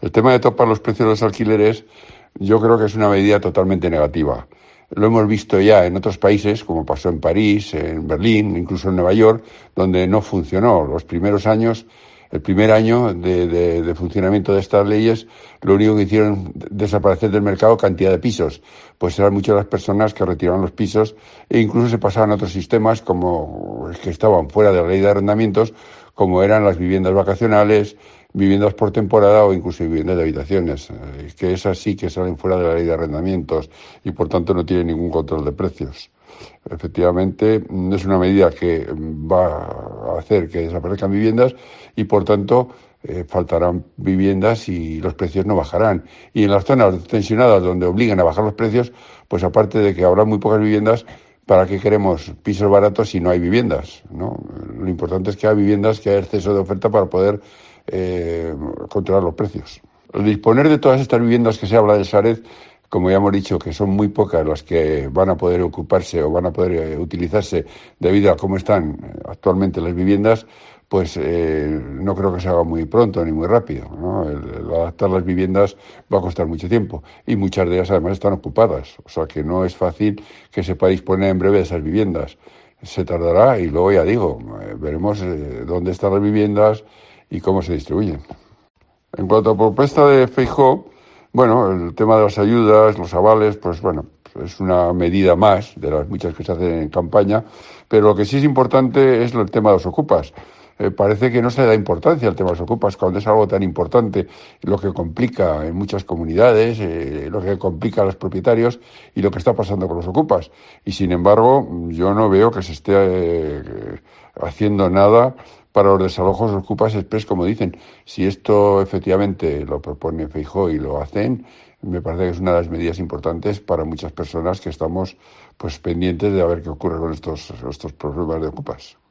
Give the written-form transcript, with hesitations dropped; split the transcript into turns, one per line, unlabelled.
El tema de topar los precios de los alquileres, yo creo que es una medida totalmente negativa. Lo hemos visto ya en otros países, como pasó en París, en Berlín, incluso en Nueva York, donde no funcionó. Los primeros años, el primer año de funcionamiento de estas leyes, lo único que hicieron desaparecer del mercado cantidad de pisos. Pues eran muchas las personas que retiraban los pisos e incluso se pasaban a otros sistemas como que estaban fuera de la ley de arrendamientos, como eran las viviendas vacacionales, viviendas por temporada o incluso viviendas de habitaciones, que esas sí que salen fuera de la ley de arrendamientos y por tanto no tienen ningún control de precios. Efectivamente, es una medida que va a hacer que desaparezcan viviendas y por tanto faltarán viviendas y los precios no bajarán. Y en las zonas tensionadas donde obligan a bajar los precios, pues aparte de que habrá muy pocas viviendas, ¿para qué queremos pisos baratos si no hay viviendas, ¿no? Lo importante es que haya viviendas, que haya exceso de oferta para poder controlar los precios. El disponer de todas estas viviendas que se habla de Sareb, como ya hemos dicho, que son muy pocas las que van a poder ocuparse o van a poder utilizarse debido a cómo están actualmente las viviendas, pues no creo que se haga muy pronto ni muy rápido, ¿no? El adaptar las viviendas va a costar mucho tiempo y muchas de ellas además están ocupadas, o sea que no es fácil que se pueda disponer en breve de esas viviendas. Se tardará y luego ya digo, veremos dónde están las viviendas y cómo se distribuyen. En cuanto a propuesta de Feijóo, bueno, el tema de las ayudas, los avales, pues bueno, es una medida más de las muchas que se hacen en campaña, pero lo que sí es importante es el tema de los ocupas. Parece que no se da importancia al tema de los ocupas cuando es algo tan importante, lo que complica en muchas comunidades, lo que complica a los propietarios y lo que está pasando con los ocupas. Y sin embargo, yo no veo que se esté haciendo nada para los desalojos ocupas express, como dicen. Si esto efectivamente lo propone Feijóo y lo hacen, me parece que es una de las medidas importantes para muchas personas que estamos pues pendientes de a ver qué ocurre con estos problemas de ocupas.